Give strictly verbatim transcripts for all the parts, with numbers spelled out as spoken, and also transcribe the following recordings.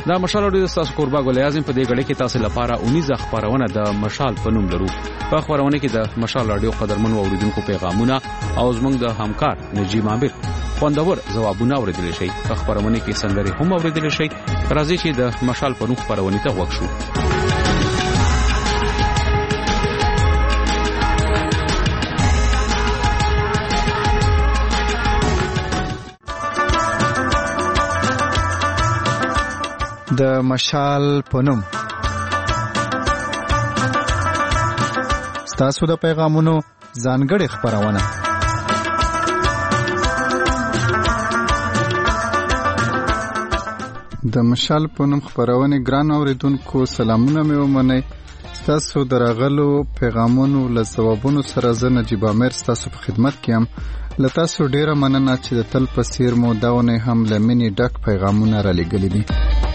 دا مشال اوري تاسو کوربا ګل اعظم په دې غړي کې تاسو لپاره اونیزه خبرونه د مشال په نوم لرو. په خبرونه کې د مشال رادیو قدرمن اوریدونکو پیغامونه او زموږ د همکار نجیب عامر خوندور ځوابونه اوریدل شي. په خبرونه کې سندري هم اوریدل شي. راځي چې د مشال په نوم خبرونه ته وښه شو. د مشال پونم ستاسو د پیغامونو ځانګړې خبرونه. د مشال پونم خبرونه ګران اوریدونکو سلامونه مې ومنئ. ستاسو درغلو پیغامونو له ځوابونو سره زه نجیب عامر ستاسو په خدمت کې یم. له تاسو ډیره مننه چې د تل په څیر مو داونه هم له منی ډک پیغامونه را لېږلي دي.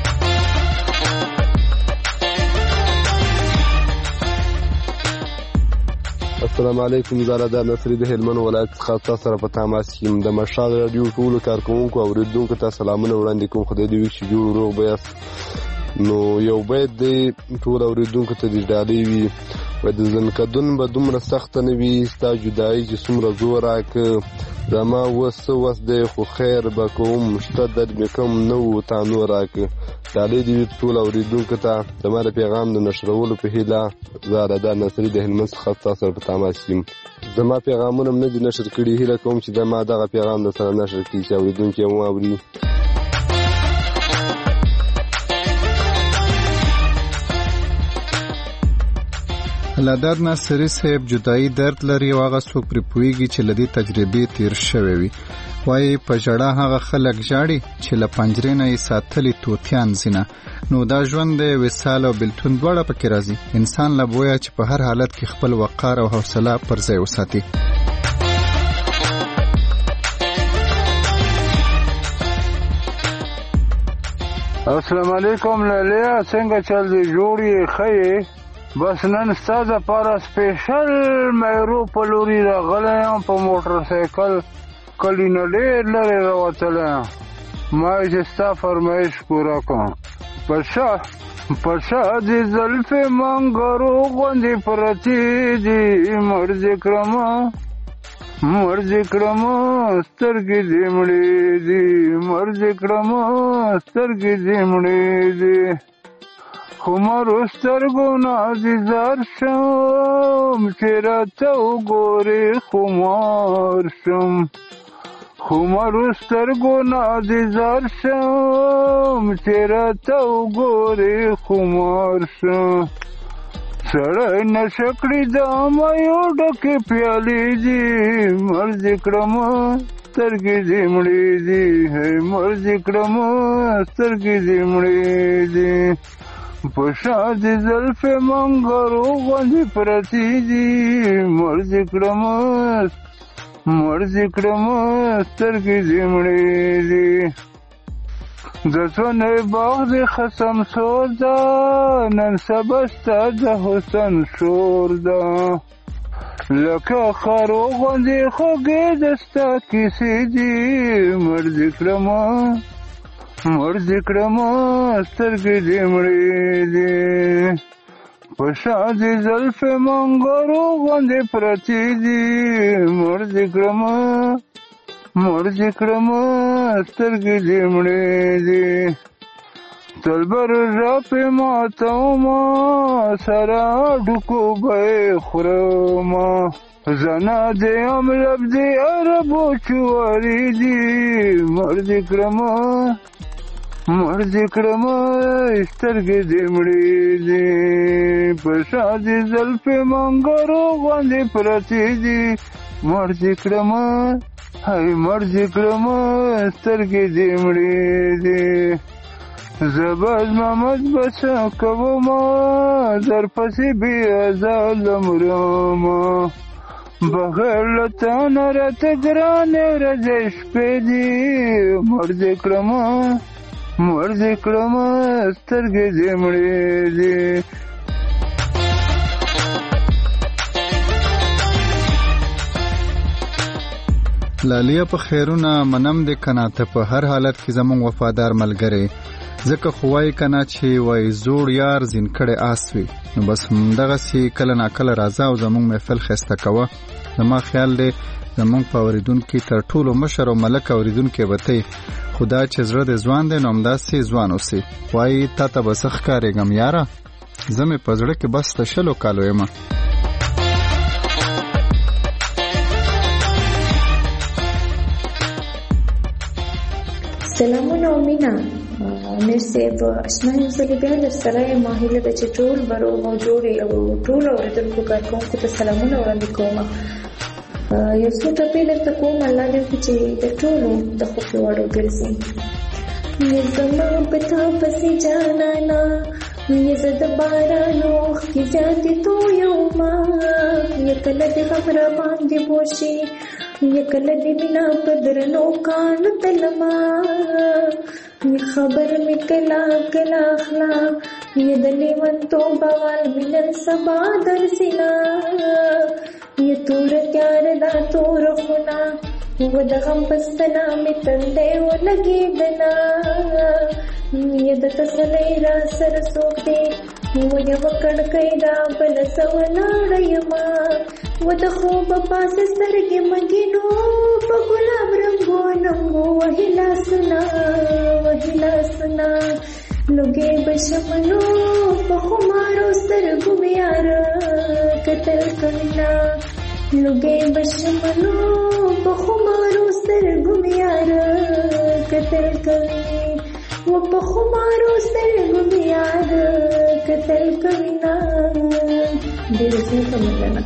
السلام علیکم. زه دا نصری د هلمند ولایت څخه تاسو سره په تماس کې یم. د مشال رادیو ټولو کارکونکو او اوریدونکو ته سلامونه وړاندې کوم. خدای دې وکړي چې جوړ روغ بیاست. نو یو بیت دی ټول اوریدونکو ته د ډالۍ وي و د ځنکدون به دومره سخته نه وي ستا جدایي چې څومره زور راکړه زما وس وس دی خو خیر به کوم شته درد مې کم نه و تا نور راکړه. ډالۍ دې وي ټول اوریدونکو ته زما د پیغام د نشرولو په هیله. زه رضا نصري د هلمند څخه تاسو سره په تماس یم. زما پیغامونه هم نه دي نشر کړي. هیله کوم چې زما دغه پیغام در سره نشر کړي چې اوریدونکي یې واوري. لاداد ناصری صاحب جدائی درد لري او هغه څوک پرې پوهیږي چې لدی تجربې تیر شوی وي. وایي په ژړا هغه خلک ژاړي چې له پنجرې نه یې ساتلي توتیان ځینه. نو دا ژوند دی وصال او بلتون دواړه پکې راځي. انسان له بویه چې په هر حالت کې خپل وقار او حوصله پر ځای وساتي. السلام علیکم لالیا څنګه چل دی جوړی خې بس نن ستاسو لپاره سپیشل مېرو په لوري راغلی یم په موټر سایکل کلی نه ډېر لرې راوتلی یم. ما چې ستا فرمایش پوره کړم. په شا په شا دې زلفې منګرو غوندې پرتې دي مرضې کړمه مرضې کړمه سترګې دې مړې دي مرضې کړمه سترګې دې مړې دي خمرو سترګو نازیزار شم چې راته وګورې خمار شم خمرو سترګو نازیزار شم چې راته وګورې خمار شم سړی نشه کړي د مایو ډکې پیالې دي مرضې کړمه سترګې دې مړې دي مرضې کړمه سترګې دې مړې دي په شا دې زلفې منګرو غوندې پرتې دي مرضې کړمه مرضې کړمه سترګې دې مړې دي د څونې باغ دې خسم سور ده نن سبا ستا د حسن شور ده لکه خرو غوندې خوږې د ستا کیسې دي مرضې کړمه مرضې کړمه سترګې دې مړې دي په شا دې زلفې منګرو غوندې پرتې دي مرضې کړمه مرضې کړمه سترګې دې مړې دي تلبر راپې ماتومه سره ډوکو به یې خورمه زنا دې هم لب دې عربو چوارې دي مرضې کړمه مرضې کړمه سترګې دې مړې دي په شا دې زلفې منګرو غوندې پرتې دي مرضې کړمه هی مرضې کړمه سترګې دې مړې دي زه به زما مزبسه کومه در پسې بې ازاله مرمه بغیر له تا نه راته ګرانې ورځې شپې دي مرضې کړمه مرضې کړمه سترګې دې مړې دي لالیا په خیرونه منم دې کنه ته په هر حالت کې زموږ وفادار ملګری. ځکه خو وایي کنه چې وای زوړ یار زین کړي آس وي. نو بس همدغه سي کله ناکله راځه او زمونږ محفل خسته کوه. زما خیال دی زمونږ په اوریدونکي تر ټولو مشر او ملک اوریدونکي به ته خدا چې زړه د ځوان دی نو همداسې ځوان اوسې. وایي تا ته به څه ښکارېږم یاره، زه مې په زړه کې بس د شلو کالو یم. سلامونه او مینا امیر صاحب، اشنا یو ځلې بیا در سره یم. هیله ده چې ټول به روغ او جوړ او ټول اورېدونکو کارکوونکو ته سلامونه وړاندې کوم. یو څو ټپې درته کوم، الله دې وکړي چې د ټولو د خوښې وړ وګرځي. یې زما په تا پسې جانانا، یې زه د باران اوښکې زیاتې تویومه، یې کله دې غم را باندې وشي، یې کله دې مینه په درنو کاڼو تلمه، یې خبر مې کله کله اخلا، یې د لیونتوب اول مې نن سبا درځينه، یې تور تیار دا تور خونه و د غم پستنا مې تندې ولګېدله، یې د تسلۍ را سره څوک دی و یوه کړکۍ دا بله څه ولاړه یمه، و د خوبه پاسه سترګې مګینو په ګلاب رنګو ننګو وهي لاسونه وهي لاسونه، لوګې به شمنو په خمارو سترګو مې یاره کتل کوینه، لوګې به شمنو په خمارو سترګو مې یاره کتل کوي، و په خمارو سترګو مې یاره کتل کوینه. ډېره زیاته مننه.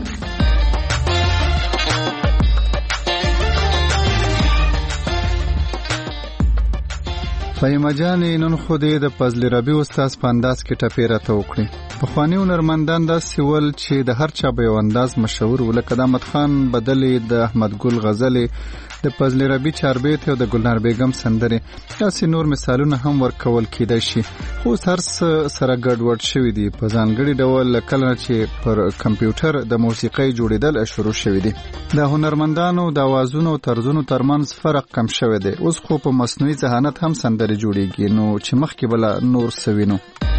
فهیمه جانې نن خو دې د فضل ربي استاد په انداز کې ټپې راته وکړې. پخواني هنرمندان داسې ول چې د هر چا به یو انداز مشهور و، لکه د احمد خان بدلې، د احمد ګل غزلې، د فضل ربي چاربیت او د ګلنار بیگم سندرې، داسې نور مثالونه هم ورکول کېدای شي. خو هر څه سره ګډوډ شوي دي په ځانګړي ډول کله چې پر کمپیوټر د موسیقۍ جوړېدل شروع شوي دي. د هنرمندانو د اوازونو او طرزونو ترمنځ فرق کم شوی دی. اوس خو په مصنوعي ذهانت هم سندرې جوړېږي، نو چې مخکې بله نور څه وینو.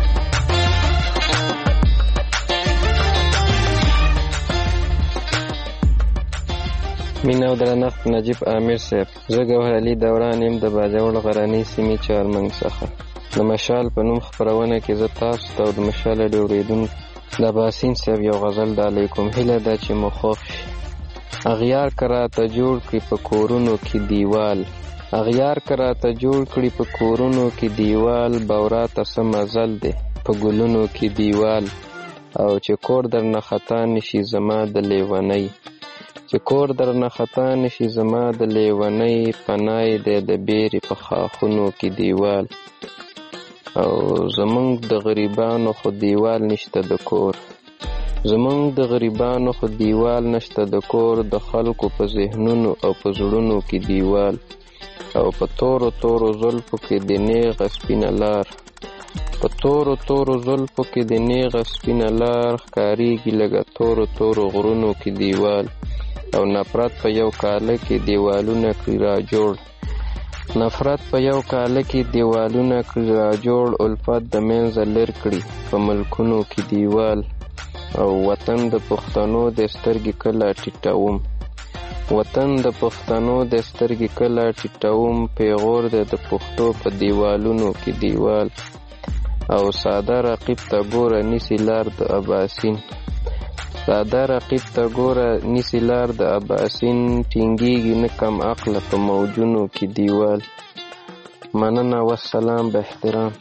مینه او درنښت نجیب امیر صاحب، زه ګوهر علي دوران یم د باجوړ غرنۍ سیمې چارمنګ څخه. د مشال په نوم خپرونه کې زه تاسو ته او د مشال د اورېدونکو د باسین صاحب یو غزل ډالۍ کوم. هیله ده چې مو خوښ شي. اغیار که راته جوړ کړي په کورونو کې دیوال، اغیار که راته جوړ کړي په کورونو کې دیوال، بورا ته څه مزل دی په ګلونو کې دیوال، او چې کور در نه خطا نشي زما د لیونۍ، چې کور در نه خطا نشي زما د لیونۍ، پناه دی د بیرې په خاخونو کې دیوال، او زمونږ د غریبانو خو دیوال نشته د کور، زمونږ د غریبانو خو دیوال نشته د کور، د خلکو په ذهنونو او په زړونو کې دیوال، او په تورو تورو زلفو کې د نیغه سپینه لار، په تورو تورو زلفو کې د نیغه سپینه لار، ښکاریږي لږه تورو تورو غرونو کې دیوال، او نفرت په یو کاله کې دیوالونه کړي را جوړ، نفرت په یو کاله کې دیوالونه کړي را جوړ، الفت د منځه لر کړي په ملکونو کې دیوال، او وطن د پښتنو د سترګې کله ټیټوم، وطن د پښتنو د سترګې کله ټیټوم، پیغور د د پښتو په دیوالونو کې دیوال، او ساده رقیب ته ګوره نیسی لار د اباسین، ساده رقیب ته ګوره نیسی لار د اباسین، ټینګیږي نه کم عقله په موجونو کې دیوال. مننه والسلام به احترام.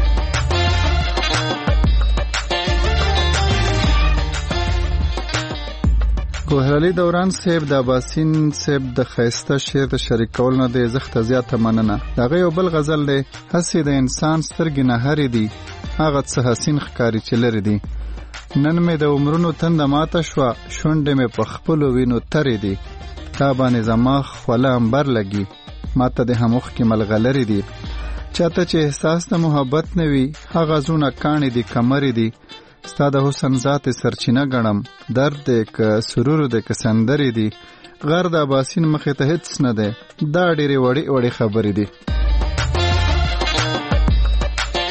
ګوهر علي دوران صاحب د اباسین صاحب د ښایسته شعر د شریکول نه دی زښته زیاته مننه. دغه یو بل غزل دی، هسې د انسان سترګې نه هرې دي، هغه څه حسین ښکاري چې لرې دي، نن مې د عمرونو تنده ماته شوه، شونډې مې په خپلو وینو ترې دي، تا باندې زما خوله امبر لګي، ماته د هم اوښکې ملغلرې دي، چاته چې احساس د محبت نه وي، هغه زړونه کاڼې دي کمرې دي، ستا د حسن ذات سرچینه ګڼم، درد دی که سرور دی که سندرې دي، غر د اباسین مخې ته هیڅ نه دی، دا ډېرې وړې وړې خبرې دي.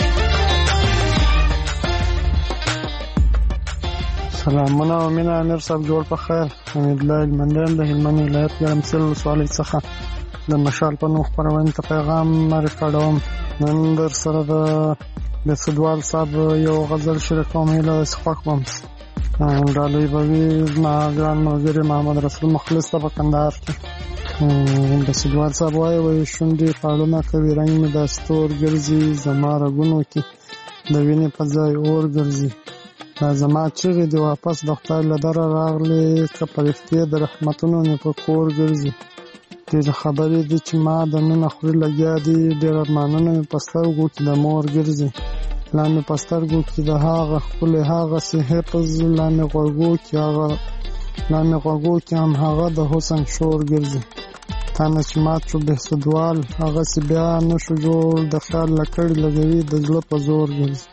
سلامونه او مینه امیر صاحب جوړ په خیر. حمید الله المندیان د هلمند ولایت ګرمسیر ولسوالۍ څخه د مشال په نوم خپرونې ته پیغام ریکارډوم. نن در سره د بسدوال صاحب یو غزل شریکوم، هیله داسې خوښ بم ډالۍ به وي زما ګران ملګري محمد رسول مخلص ته په کندهار کې. بسدوال صاحب وایي وایي شونډې پاړونه کوي، رنګ مې د ستور ګرځي، زما رګونو کې د وینې په ځای اور ګرځي. دا زما چیغې دې واپس د خدای له دره راغلې، که په رښتیا د رحمتونو مې په کور ګرځي. ډېرې خبرې دي چې ما د ننه خوري لګیا دي، ډېر ارمانونه مې په سترګو کې د مور ګرځي. لا مې په سترګو کې د هغه ښکلی هغسې حفظ، لا مې غوږو کې هغه لا مې غوږو کې هم هغه د حسن شور ګرځي. تا نه چې مات شو بهسودوال، هغسې بیا نه شو جوړ، د خیال لکړې لګوي د زړه په زور ګرځي.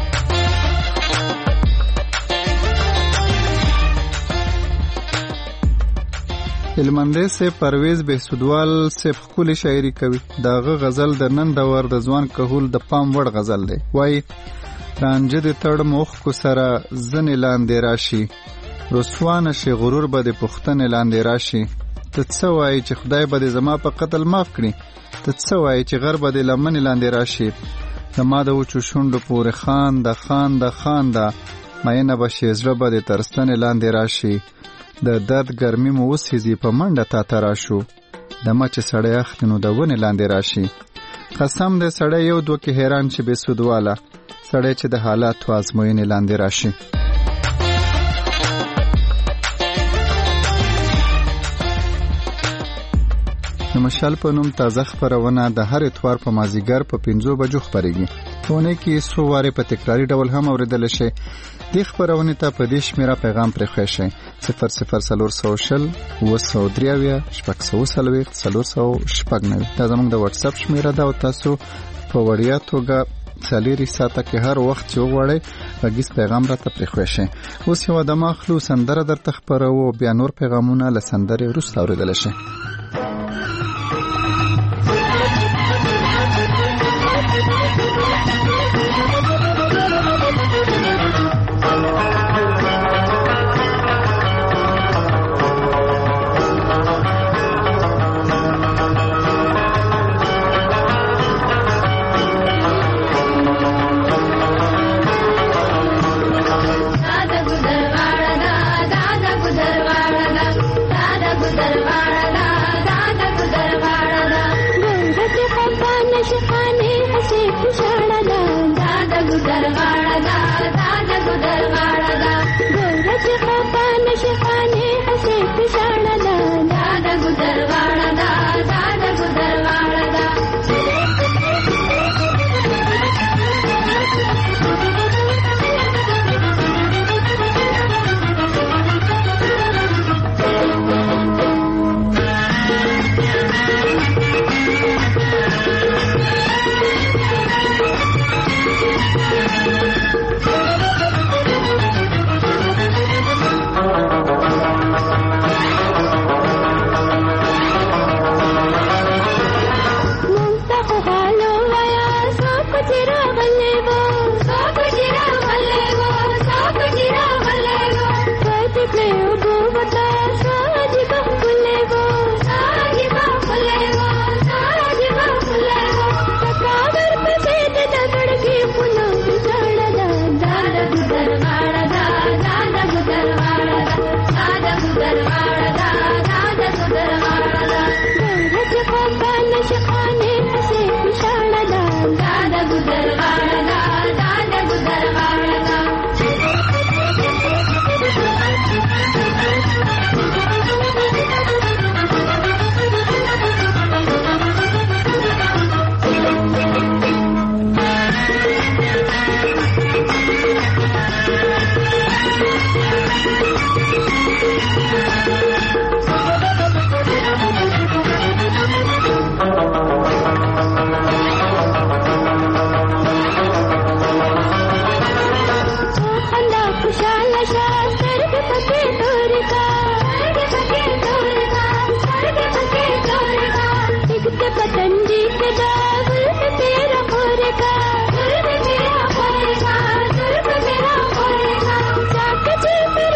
هلمندی صاحب پرویز بهسودوال صاحب ښکلې شاعري کوي. دغه غزل د نن دور د ځوان کهول د پام وړ غزل دی. وایي رانجه د تړ موخکو سره ځنې لاندې راشي، رسوا نشي غرور به د پوښتنې لاندې راشي. ته څه وایي چې خدای به دې زما په قتل معاف کړي؟ ته څه وایي چې غر به دې لمنې لاندې راشي؟ زما د وچو شونډو پورې خانده خانده خانده، مینه به شي زړه به دې تر ستنې لاندې راشي. د درد ګرمي مو وسېزي په منډه تا ته راشو، دمه چې سړی اخلي نو د ونې لاندې راشي. قسم دې سړی یو دوه کې حیران چې بېسودواله، سړی چې د حالاتو ازموینې لاندې راشي. د مشال په نوم تازه خپرونه د هر اتوار په مازیګر په پنځو بجو خپرېږي. په اونۍ کې څو وارې په تکراري ډول هم اورېدلی شئ. دې خپرونې ته په دې شمېره پیغام پرېښی شئ: صفر صفر څلور سوه شل اوه سوه درې اویا شپږ سوه څلوېښت څلور سوه شپږ نوي. دا زموږ د وټساپ شمېره ده او تاسو په وړیا توګه څلېرې ساعته کې هر وخت چې وغواړئ غږیز پیغام راته پرېښی شئ. اوس یو دمه اخلو، سندره درته خپروو، بیا نور پیغامونه له سندرې وروسته اورېدلی شئ. Thank you.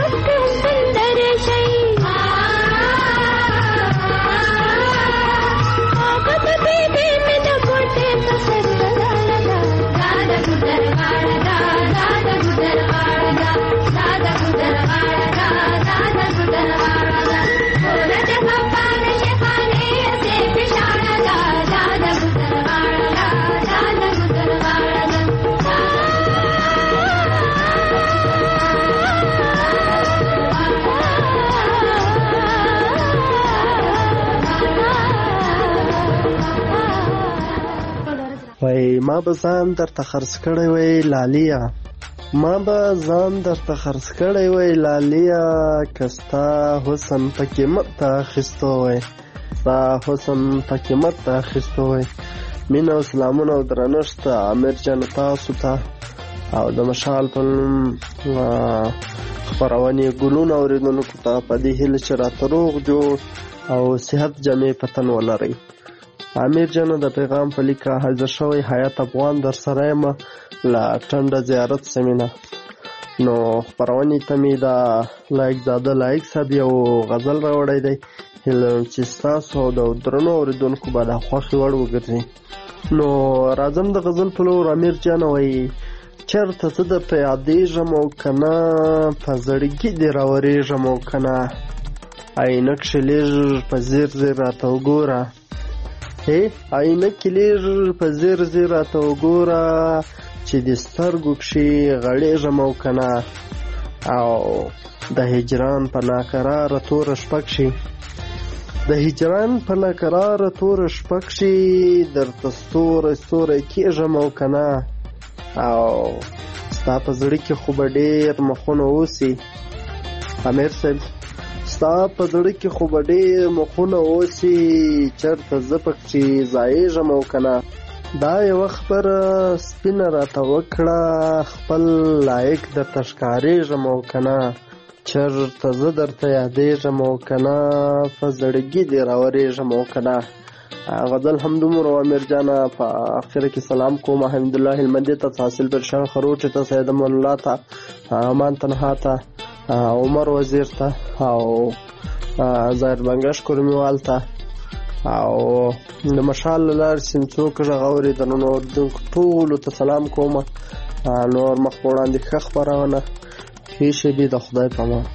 وای ما به ځان درته خرڅ کړی وای لالیا، ما به ځان درته خرڅ کړی وای لالیا، که ستا حسن په قیمت ته اخیستو وای، ستا حسن په قیمت ته اخیستو وای. مینه او سلامونه او درنښت امیر جان تاسو ته او د مشال په نوم خپرونې ګلونه اورېدونکو ته په دې هیله چې راته روغ جوړ او صحت جامې په تن ولرئ. امیر جانو د پیغام په لیکه حاضر شوی حیات افغان در سره یم له ټنډه زیارت سیمینه. نو خپرونې ته مې د لایق زاده لایق صاحب یو غزل راوړی دی، هیله چې ستاسو او د درنو اورېدونکو به د خوښې وړ وګرځي. نو راځم د غزل په لور. امیر جان وایي چېرته څه درته یادېږم او که نه په زړګي دې راورېږم او که نه، عینکښې لږ په ځیر ځیر راته وګوره، عینکې لږ په ځیر ځیر راته وګوره چې د سترګو کښې غړېږم او که نه، او د هجران په ناقراره توره شپه کښې د هجران په ناقراره توره شپه کښې درته ستوری ستوری کېږم او که نه، او ستا په زړه کې خو به ډېر مخونه اوسي. امیر صاحب ستا په زړه کې خو به ډېر مخونه اوسي، چېرته زه پکې ځایېږم او که نه، دا یوه خبره سپینه راته وکړه خپل لایق درته ښکارېږم او که نه، چېرته زه درته یادېږم او که نه، په زړګي دې راورېږم او که نه. غزل همدومره امیر جانه. په اخره کې سلام کوم حمدالله هلمندي ته، حاصل برشان خروچ ته، سید امان الله ته، امان تنها ته، عمر وزیر ته، او ظاهر بنګش کورمیوال ته، او د مشال له لارې سیم څوک غږ اورېدنو اورېدونکو ټولو ته سلام کوم. نور مخ په وړاندې ښه خپرونه ښې شېبې د خدای په امان.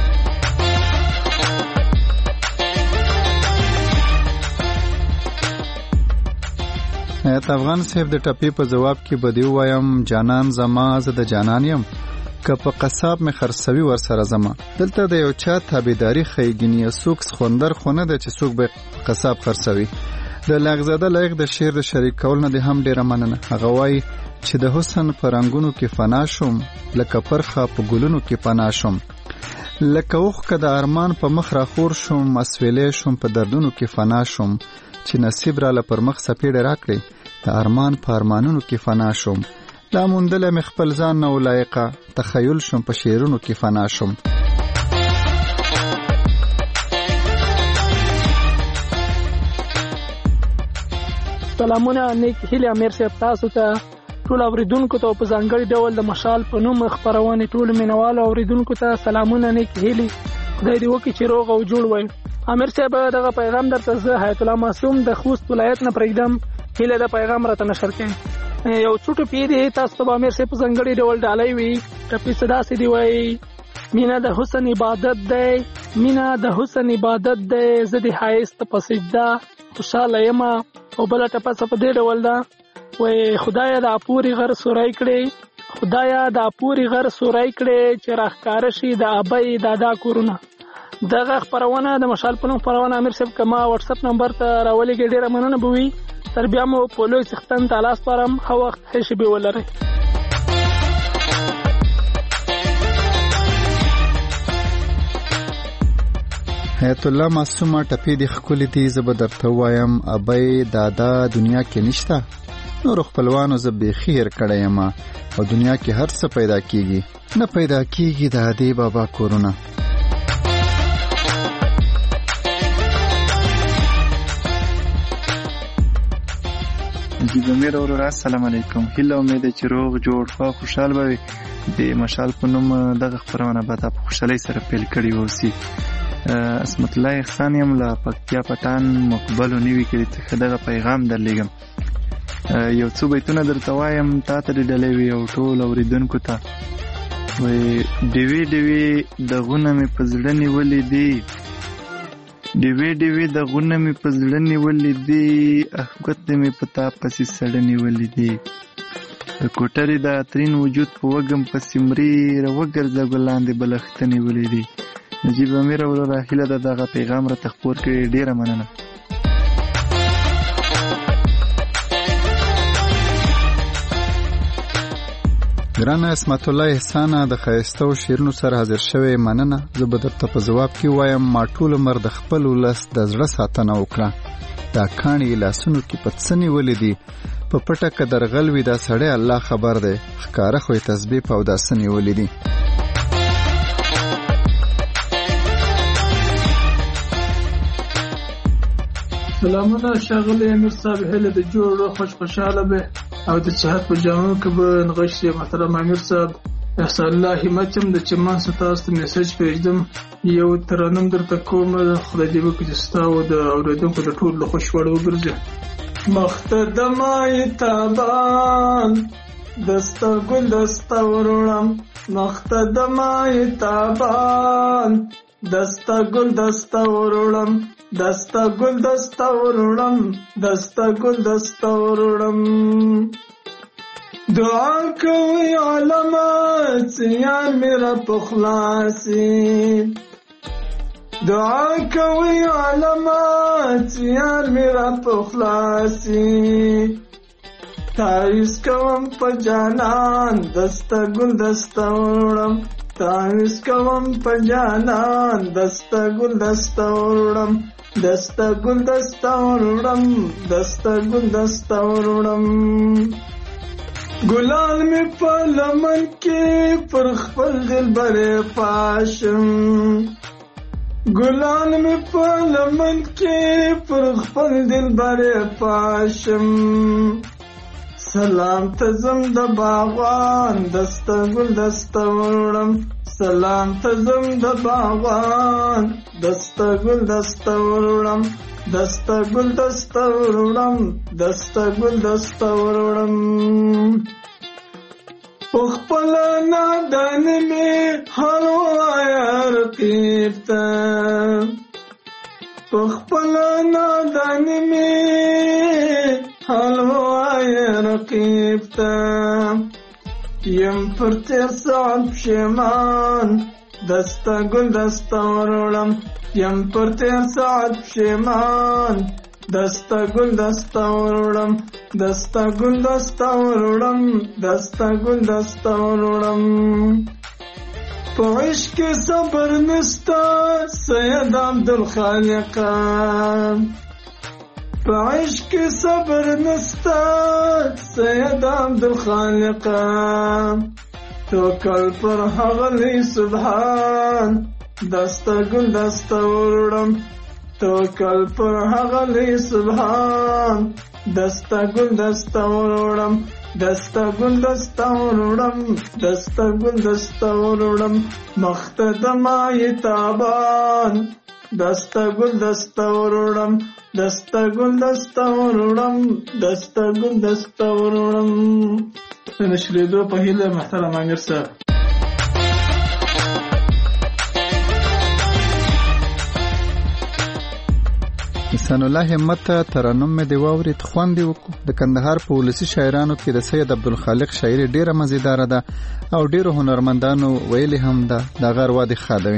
حیات افغان صاحب د ټپې په جواب کې به دې ووایم جانان زما زه د جانان یم، که په قصاب مې خرڅوي ورسره زما. دلته د یو چا تابعداري ښیي، ګینې څوک سخوندر خو نه ده چې څوک به قصاب خرڅوي. د لایقزاده لایق د شعر د شریک کول نه دې هم ډېره مننه. هغه وایي چې د حسن په رنګونو کې فنا شوم، لکه پرخه په ګلونو کې پنا شوم، لکه اوښکه د ارمان په مخ راخور شوم، اسویلی شوم په دردونو کې فنا شوم، چې نصیب راله پر مخ څپېړې راکړې د ارمان په ارمانونو کې فنا شوم، لا موندله مې خپل ځان نه ولایقه، تخیل شوم په شعرونو کې فنا شوم. سلامونه نیک هیلې امیر صاحب تاسو ته، ټول اوریدونکو ته په ځانګړي ډول د مشال په نوم خپرونې ټول مینوالو اوریدونکو ته سلامونه نیک هیلې، خدای دې وکړي چې روغ او جوړ وئ. امیر صاحب دغه پیغام درته زه حیات الله معصوم د خوست ولایت نه پرېږدم، هیله د پیغام راته نشر کړئ. یو څو ټپې دي تاسو ته به امیر صاحب په ځانګړي ډول ډالۍ وي. ټپې څه داسې دي وایي: مینه د حسن عبادت دی، مینه د حسن عبادت دی، زه د ښایست په سجده خوشحاله یم. او بله ټپه څه په دې ډول ده وایي: خدایه د اپورې غر سوری کړې، خدایه د اپورې غر سوری کړې، چې راښکاره شي د ابۍ دادا کورونه. دغه خپرونه د مشال په نوم خپرونه امیر صاحب که ما واټساپ نمبر ته راولېږئ ډېره مننه به وي. تر بیا مو په لوی څښتن ته لاس سپارم. ښه وخت ښې شېبې ولرئ. حیات الله معصومه ټپې دې ښکلې دي، زه به درته ووایم ابۍ دادا دنیا کې نشته، نورو خپلوانو زه بیخي هېر کړی یم، او دنیا کې هر څه پیدا کېږي، نه پیدا کېږي د ادې بابا کورونه. نجیب امیر اورورا السلام علیکم. هیله امید چې روغ جوړ ښه خوشحال به وي. د مشال په نوم دغه خپرونه به تا په خوشحالۍ سره پیل کړې اوسي. عصمت الله احسان یم له پکتیا پټان مقبلو نوي کلي څخه دغه پیغام درلیږم. یو څو بیتونه درته وایم تا ته د ډلې وي او ټول اورېدونکو ته. وایي ډیوې ډیوې دغونه مې په زړه نیولې دي، ډیوې ډیوې دغونه مې په زړه نیولې دي، احګوت مې په تا پسې سړه نیولې دي. د کوټرې د اترین وجود په وږم پسې مري راوګرځه ګلان دې بلښته نیولې دي. نجیب امیر وروره هیله ده دغه پیغام راته خپور کړې، ډېره مننه. ګرانه عصمت الله احسانه د ښایسته او شعرونو سره حاضر شوی، مننه. زه به درته په ځواب کې وایم ما ټول عمر د خپل ولس د زړه ساتنه وکړه، دا کاڼي لاسونو کې په څه نیولې دي، په پټه که درغل وي دا سړی الله خبر دی، ښکاره خو یې تسبیح په اوداسه نیولې دي. سلامونه ښاغلی امیر صاحب، هیله د جوړ خوش خوشحاله به او د صحت په جامو کې به نغښتې. محترم امیر صاحب احسان الله همت یم د چمن څخه تاسو ته میسج پرېږدم، یو ترنم درته کوم، خدای دې وکړي چې ستا او د اورېدونکو د ټولو له خوښ وړ وګرځي. مخته د مای تابان دسته ګل دسته وروړم، مخته د مای تابان دسته ګل دسته وروړم، دسته ګل دسته وروړم، دسته ګل دسته وروړم. دعا کوي علامات یار میرا پخلاصي، دعا کوي علامات یار میرا پخلاصي. تعویز کوم په جانان دسته ګل دسته وروړم، تعویز کوم په جانان دسته ګل دسته وروړم، دسته ګل دسته وروړم، دسته ګل دسته وروړم. ګلان مې په لمن کې پر خپل دلبر پاشم، ګلان مې په لمن کې پر خپل دلبر پاشم. سلام ته زم د باغوان دسته ګل دسته وروړم، سلام ته زم د باغوان دسته ګل دسته وروړم، دسته ګل دسته وروړم، دسته ګل دسته وروړم. په خپله نادان مې هر وایا رقیب ته، په خپله نادان مې هر وایا رقیب ته. یم پر تیر ساعت پښیمان دسته ګل دسته وروړم، یم پر تیر ساعت پښیمان دسته ګل دسته وروړم، دسته ګل دسته وروړم، دسته ګل دسته وروړم. په عشق صبر نسته سید عبدالخالقه، په عشق صبر نسته سید عبدالخالقه. توکل پر هغه لوی سبحان دسته ګل دسته وروړم، توکل پر هغه لوی سبحان دسته ګل دسته وروړم، دسته ګل دسته وروړم، دسته ګل دسته وروړم. مخته د مای تابان دسته ګل دسته وروړم، دسته ګل دسته وروړم، دسته ګل دسته وروړم. د نشریدو په هیله محترم امیر صاحب. احسان الله همت ترنم مې دی واورید، خوند یې وکړو. د کندهار په ولسي شاعرانو کې د سید عبدالخالق شاعري ډیره مزیداره ده او ډیرو هنرمندانو ویلي هم ده، د غر وادي خادوي.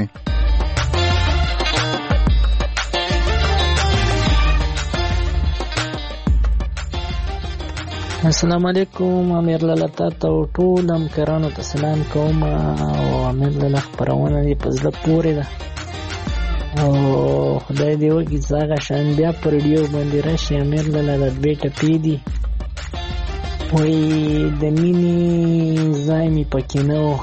السلام علیکم امیر لاله، تاسو ټول همکارانو ته سلام کوم او امیر لاله خپرونه دې په زړه پورې ده او خدای دې وکړي چې هغه شان بیا په رادیو باندې راشي. امیر لاله د دوې ټپې دي، وایي د مینې ځای مې پکې نه و،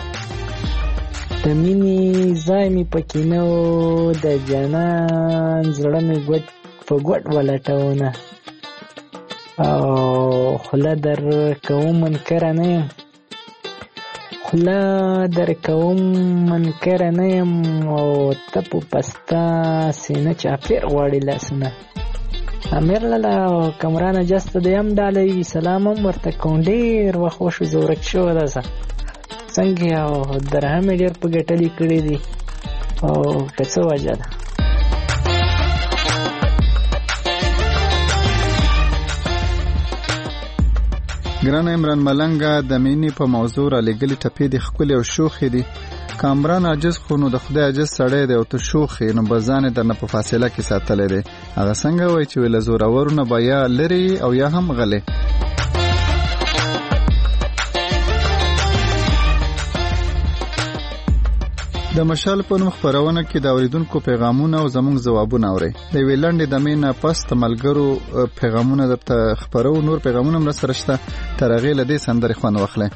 د مینې ځای مې پکې نه و، د جانان زړه مې ګوټ په ګوټ ولټونه او خوله در کوم منکره نه یم، خوله درکوم منکره نه یم او ته په پسته سینه چاپېر غواړي لاسونه. امیر لاله او کمران اجاز ته دویم ډالۍ سلام هم ورته کوم. ډېر وخت وشو زه ورک شوی ده څه څنګه او درهم یې ډېر په ګټلي کړي دي او که څه وجه ده. ګرانه عمران ملنګه د مینې په موضوع را لېږلي ټپې دي ښکلې او شوخې دي. کامران عاجز خو نو د خدای عاجز سړی دی او ته شوخې نو به ځان یې درنه په فاصله کې ساتلی دی. هغه څنګه وایي چې له زورورو نه به یا لرې او یا هم غلی. د مشال په نوم خپرونه کې د اوریدونکو پیغامونه او زموږ ځوابونه اورئ. د یوې لنډې دمې نه پس د ملګرو پیغامونه درته خپرو. نور پیغامونه هم راسره شته، تر هغې له دې سندرې خوند واخلئ.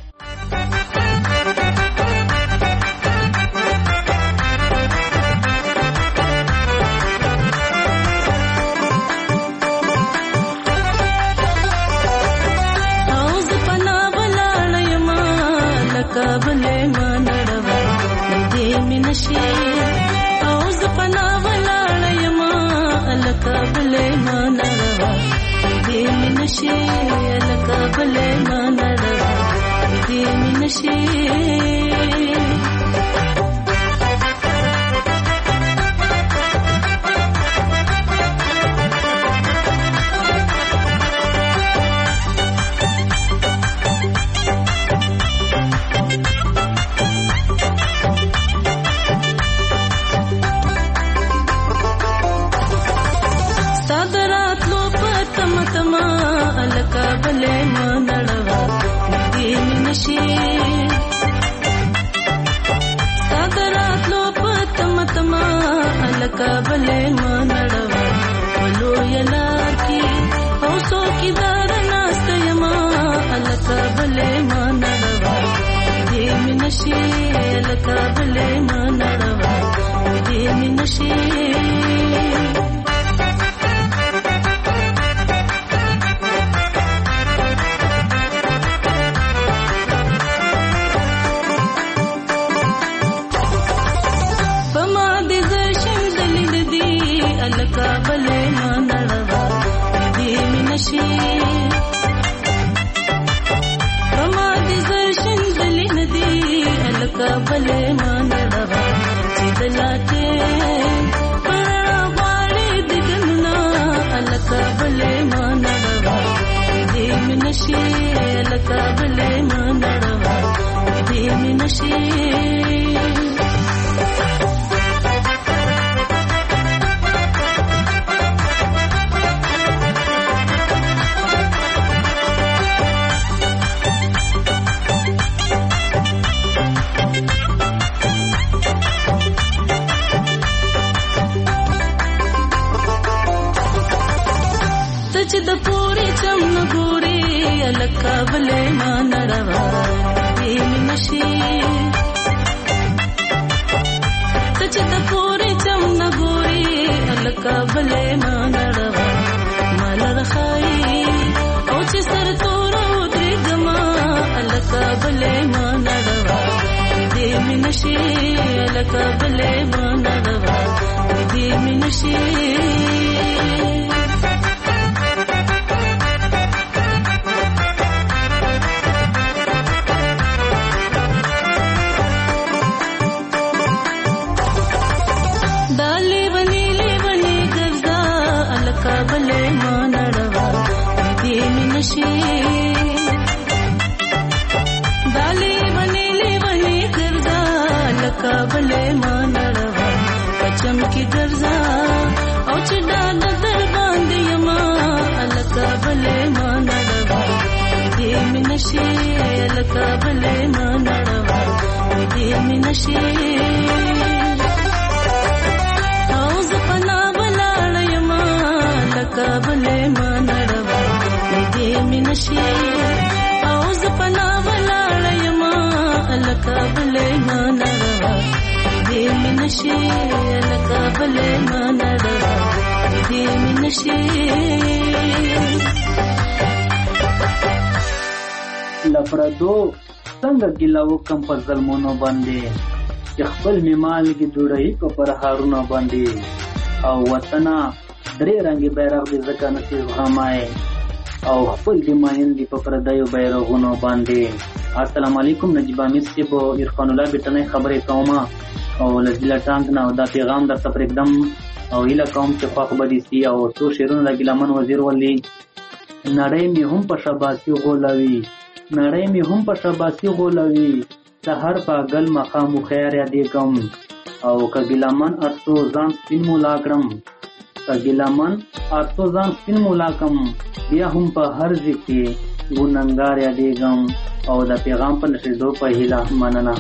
لپردو څنګه ګیله وکم په ظلمونو باندې چې خپل مې مالګې جوړوي په پرهارونو باندې او وطنه درې رنګې بیرغ دې ځکه نسې زغمای او خپل دې ماین دي په پردیو بیرغونو باندې. السلام علیکم نجیب امیر صاحب عرفان الله بیٹنۍ خبرې کوم او لزیله ټانک نه دا پیغام درته پرېږدم او هیله کوم چې خوښ به دې سي او څو شعرونه د ګیلمن وزیر ولي. نړۍ مې هم په شباسي غولوي نړۍ مې هم په شباسي غولوي سحر په ګل مقام خیر یادېږم او که ګیلمن ارڅو ځان سپین مولا کړم که ګیلمن ارڅو ځان سپین مولا کړم بیا هم په هر ځای کې ګنهګار یادېږم او د پیغام په نشریدو په هیله مننه.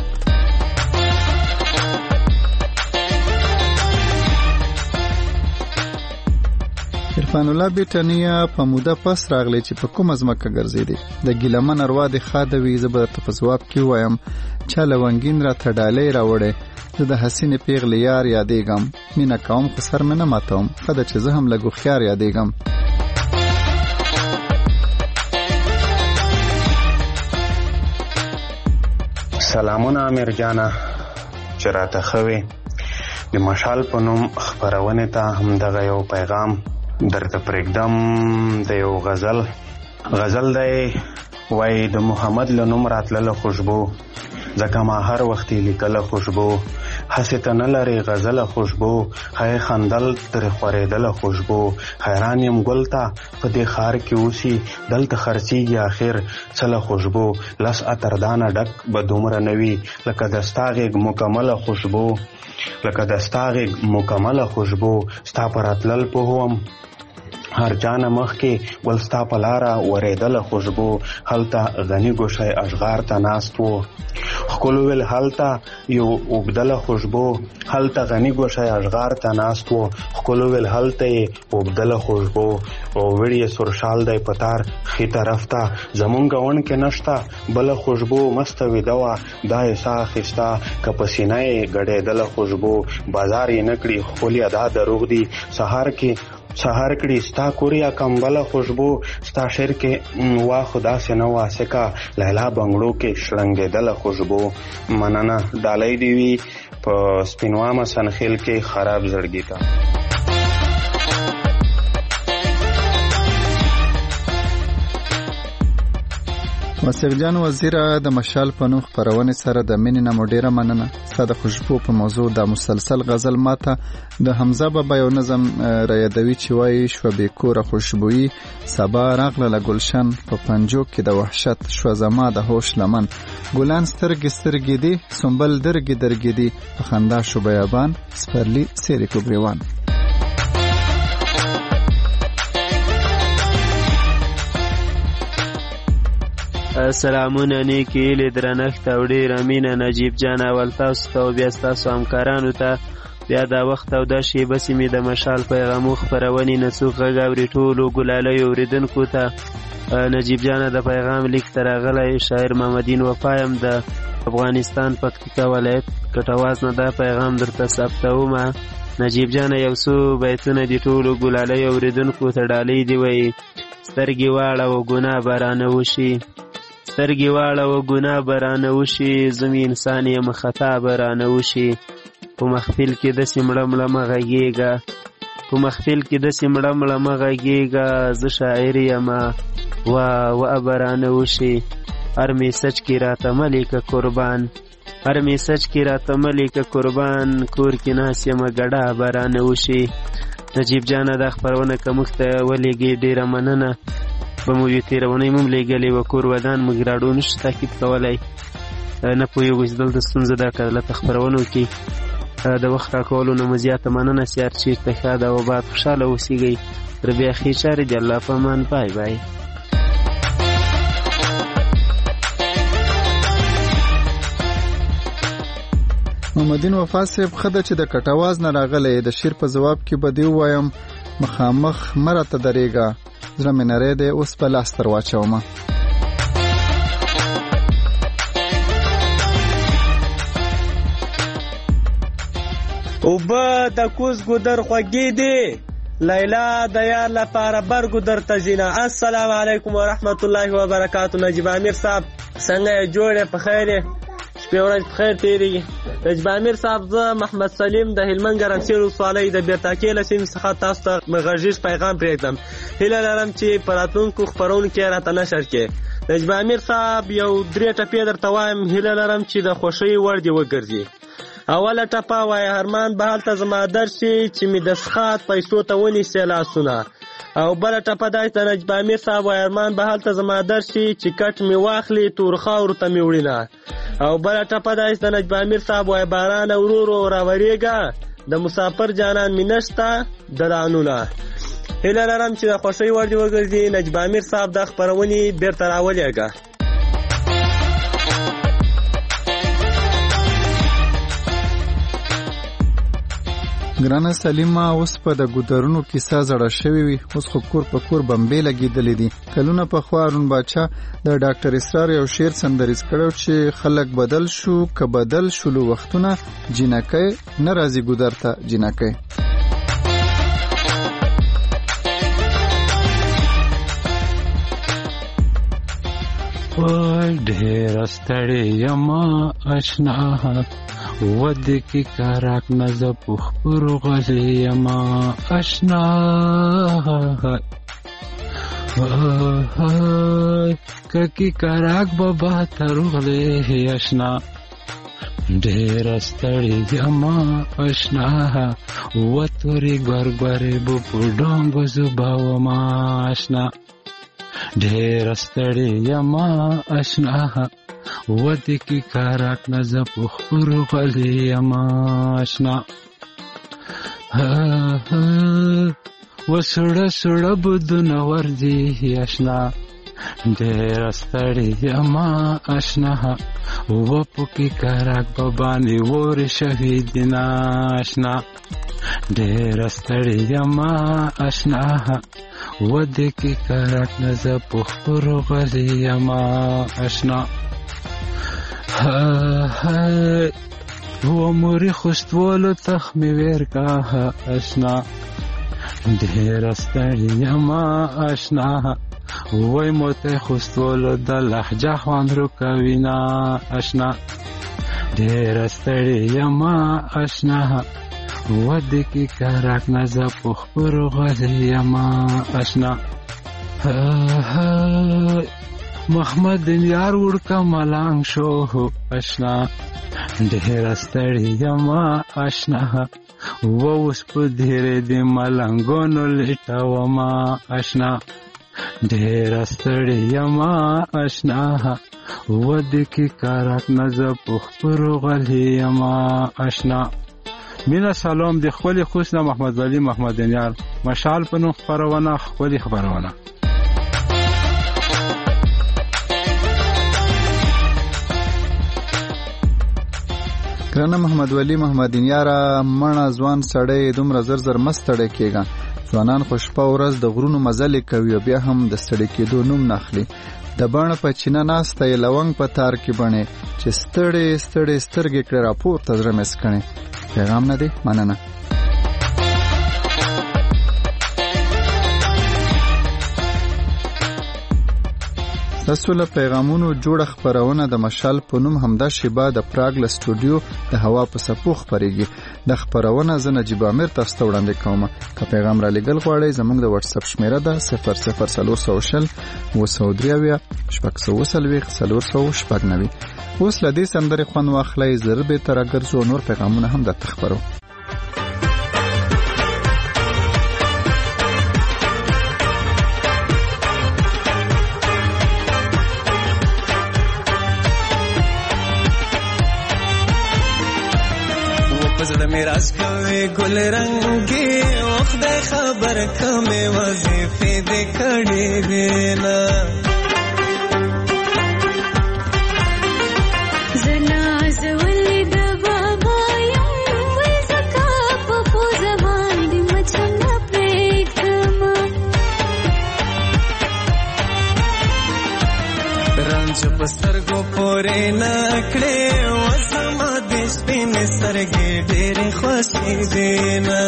عرفان الله بیټنیا په موده پس راغلی چې په کومه ځمکه ګرځېدی د ګیلمن اروا د ښاده وي. زه به درته په ځواب کې ووایم چا لونګین راته ډالۍ راوړی زه د حسینې پیغلې یار یادېږم مینه کوم خو سر مې نه ماتوم ښه ده چې زه هم لږ هوښیار یادېږم. سلامونه امیر جانه چې راته ښه وې د مشال په نوم خپرونې ته همدغه یو پیغام درته پرېږدم د یو غزل غزل دی وای د محمد له نوم راتلله خوشبو ځکه ما هر وخت یې لیکله خوشبو هسې ته نه لرې غزله خوشبو ښایي خندل ترې خورېدله خوشبو حیران یم ګل ته په دې ښار کې اوسي دلته خرڅېږي آخر څه له خوشبو لس اتردانه ډک به دومره نه وي لکه د ستا غېږ مکمله خوشبو لکه د ستا غېږ مکمله خوشبو ستا په راتلل پوهوم هر جانه مخکې ګل ستا په لاره ورېدله خوشبو هلته غني ګوشی اشغار ته ناست و ښکل وویل هلته یو اوږدله خوشبو هلته غني ګوشی اشغار ته ناست و ښکل وویل هلته یې اوږدله خوشبو او وړ یې سرشال دی په تار ښي طرف ته زمونږ غونډ کې نشته بله خوشبو مسته ویده وه دا یې ساه اخیسته که په سینه یې ګډېدله خوشبو بازار یې نه کړي ښکلیا دا دروغ دي سهار کې سهار کړي ستا کوریا کمبله خوشبو ستا شعر کې وا خدا سه نه واسکا لیلا بنگړو کې شړنګېدله خوشبو مننه ډالۍ دی وی په سپینوامه سنخیل کې خراب زړګي تا. واسق جان وزیر د مشال په نوم خپرونې سره د مینې نه مو ډیره مننه. ستا د خوشبو په موضوع د مسلسل غزل ماته د حمزه بابا یو نظم را یادوي چې وایي شوه بې کوره خوشبویي سبا راغله له ګلشن په پنجو کې د وحشت شوه زما د هوش لمن ګلان سترګې سترګې دي سنبل درګې درګې دي په خندا شو بیابان سپرلي څیرې کوګریوان. سلامونه نیکی هیلې درنښت او ډېره مینه نجیب جان اول تاسو ته او بیا ستاسو همکارانو ته بیا دا وخت او دا شیبه سیمې د مشال پیغامو خپرونې نه څوک غږ اوري ټولو ګلالیو اورېدونکو ته نجیب جانه د پیغام لیک ته راغلی شاعر محمدین وفا یم د افغانستان پکتیکا ولایت کټواز نه دا پیغام درته ثبتومه. نجیب جانه یو څو بیتونه دي ټولو ګلالیو اورېدونکو ته ډالۍ دي وایي سترګې واړه و ګناه به رانه وشي سترګې واړه و ګناه به رانه وشي زم انسان یم خطا به رانه وشي په محفل کې داسې مړه مړه مه غږېږه په محفل کې داسې مړه مړه مه غږېږه زه شاعر یمه وا وا به رانه وشي هر میسج کې راته مه لیکه قربان هر میسج کې راته مه لیکه قربان کور کې ناست یمه ګډه به رانه وشي. نجیب جانه دا خپرونه که موږ ته ولېږې ډېره مننه به مو وي تېرونۍ مو هم لېږلې وه کور ودان موږ راډیو نشو تعقیب کولی نه پوهېږو چې دلته ستونزه ده که دلته خپرونو کې د وخت راکولو نه مو زیاته مننه سیار چېرته ښه ده او باید خوشحاله اوسېږئ تر بیا ښې چارې د الله په امان بای بای. محمدین وفا صاحب ښه ده چې د کټواز نه راغلی د شعر په ځواب کې به دې ووایم مخامخ مه راته درېږه زړه مې نری دی اوس په لاس تر واچومه. اوبه د کوز ګودر خوږې دي لیلا د یار لپاره برګو درته ځینه. السلام علیکم ورحمت الله وبرکاتو. نجیب امیر صاحب څنګه یې جوړې په خیر یې شپې ورځ په خیر تېرېږي. نجیب امیر صاحب زه محمد سلیم د هلمند ګرمسیر ولسوالۍ د بیرتاکې له سیمې څخه تاسو ته غږیز پیغام پرېږدم. هیله لرم چې په راتلونکو خپرونو کې راته نشر کړې. نجیب امیر صاحب یو درې ټپې درته وایم، هیله لرم چې د خوښۍ وړ دې وګرځي. اوله ټپه وایه ارمان به هلته زما درشي چې مې د څښاک پیسو ته ونیسې لاسونه. او بله ټپه دا چې د نجیب امیر صاحب وایه ارمان به هلته زما درشي چې کټ مې واخلي تور خاورو ته مې وړینه. او بله ټپه دا چې د نجیب امیر صاحب وایه بارانه ورو ورو راورېږه د مسافر جانان مې نشته د رانونه. هیله لرم چې د خوښۍ وړ دې وګرځي. نجیب امیر صاحب دا خپرونې بېرته راولېږه. ګرانه سلیمه، اوس په د ګودرونو کیسه زړه شوې وي، اوس خو کور په کور بمبې لګېدلې دي. کلونه پخوا هارون باچا د ډاکټر اسرار یو شعر سندریز کړی چې خلک بدل شو که بدل شولو وختونه، جینکۍ نه راځي ګودر ته جینکۍ. وای ډېر ستړی یما اشنا ودې کې کارک نزه پوخ پر غلې یما اشنا ککی کارک بابا تر غلې اشنا ډېر ستړی یما اشنا وتوري ګورګورې بو پډونګو زباوما اشنا ډېر ستړی یما اشنا ودې کې کارک نزه پوخ پر غلې یما اشنا وسړه سړه بدونه ورځي اشنا ډېر ستړی یما اشنا وپو کې کارک بابانې ور شهیدنا اشنا ډېر ستړی یما اشنا ودې کې کارک نزه پوخ پر غلې یما اشنا و موري خوشتوالو تخمي ورکا اشنا ډېر ستړی یما اشنا وای موته خوشتوالو د لهجه خوند رکوینا اشنا ډېر ستړی یما اشنا ودې کې کارک نزه پوخ پر غلې یما اشنا محمد یار وړکه ملنګ شو اشنا ډېر ستړی یما اشنا و اوس په ډېرې د ملنګونو لټوما اشنا ډېر ستړی یما اشنا ودې کې کارک نزه پوخ پر غلې یما اشنا. مینا سلام د خپل خوشنا محمد ولی محمد یار مشال په نوم خبرونه خپل خبرونه. ګرانه محمد ولی محمد یاره مړه ځوان سړی دومره زر زر مستړی کېږه. ځوانان خو شپه ورځ د غرونو مزلې کوي او بیا هم د ستړي کېدو نوم نه اخلي. د باڼه په چینه ناسته یې لونګ په تار کې بڼې چې ستړې ستړې سترګې کړې راپورته زړه مې سکڼې. پیغام نه دی مننه. تاسو له پیغامونو جوړه خبرونه د مشال په نوم همدا شیبه د پراګ له سټوډیو د هوا په سپو خبرېږي. د خبرونه زه نجیب امیر تاسو ته وړاندې کوم. که پیغام را لېږل غواړئ زموږ د واتس اپ شمیره ده صفر صفر څلور سوه شل اوه سوه درې اویا شپږ سوه څلوېښت څلور سوه شپږ نوي. اوس له دې سندرې خوند واخلئ، زر بېرته راګرځو. نور پیغامونه هم درته خپرو. زړه مې راز کوي ګل رنګي وخت خبر کمه وظیفه دې کړې وینا زنا زولې د بابا یم زکا په پو زبان دې مچن پېټم رنځ په سترګو پورې نکړې وسما دې سپین سترګې ډېرې خوښې دینا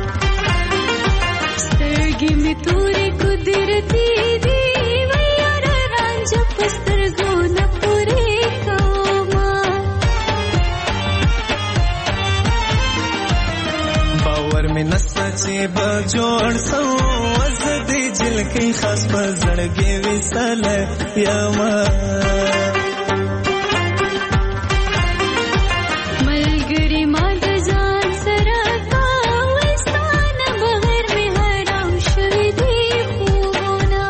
سترګې مې تورې قدرتي دي ویاره مې نسته چې به جوړ سو زه دې جلکۍ خاص په زړګې ویسلی یمه ملګري ما د ځان سره کا ستا نه بغیر مې حرام شوي دي خوبونه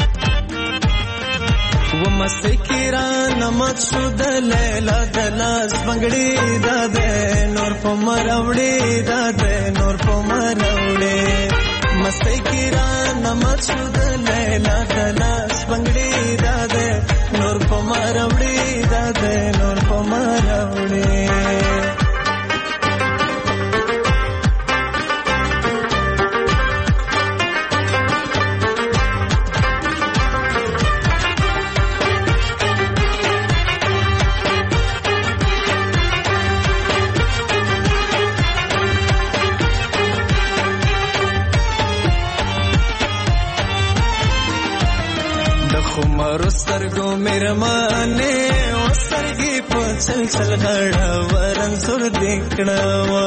ومستۍ کې رانه مات شو د لیلا د لاس بنګړي دا دی نور په مروړې دا دی نور په مروړې مستۍ کې رانه مات شو د لیلا د لاس بنګړي دا دی نور په مروړې دا دی نور په مروړې خمارو سترګو میرمانې او سترګې په چل چل غړه ورنځور دې کړه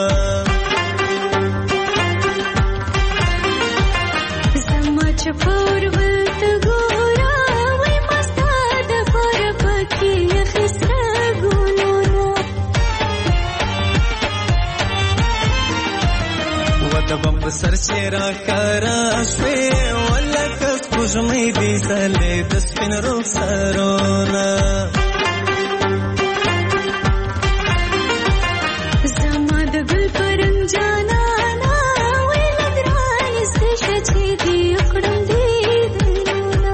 زما چې پور ولته ګوره وای ما ستا دپاره پکې اخیسته ګلونه وده بم په سر چې راښکاره شوې ولکه سپوږمۍ دې ځلې د سپین رخسارونه زما د ګل په رنګ جانانه وای له ګرانې څه شه چې دې کړم دیدنونه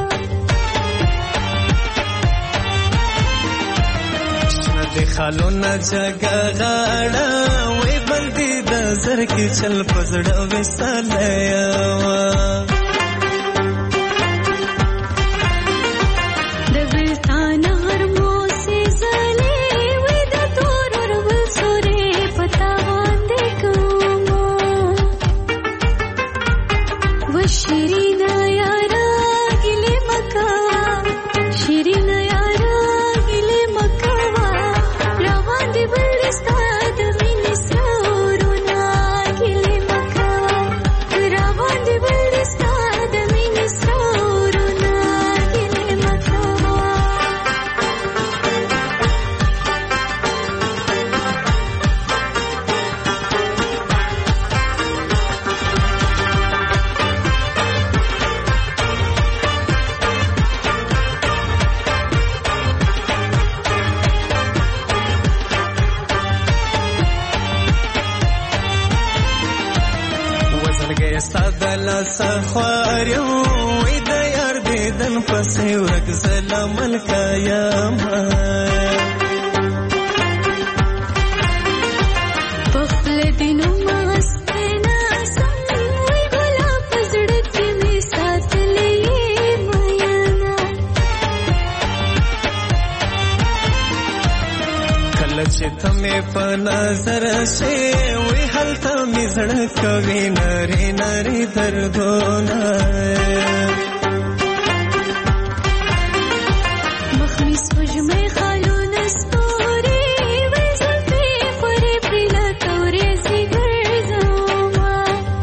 شنه دې خالونه جګه غاړه وای بل دې د زر کې چل په زړه ویستلی یمه سخوار یو وی د یار دیدن پسې ورک زله ملکه یمه پخله دې نو مستې ناسم وی ګلاب په زړه کې مې ساتلی یې میینه کله چې ته مې په نظر شې وی هلته مې زړه کوي نري نري دردونه مخ مې سپوږمۍ خالونه ستوري وی زلفې خورې پرې لکه ورېځې ګرځومه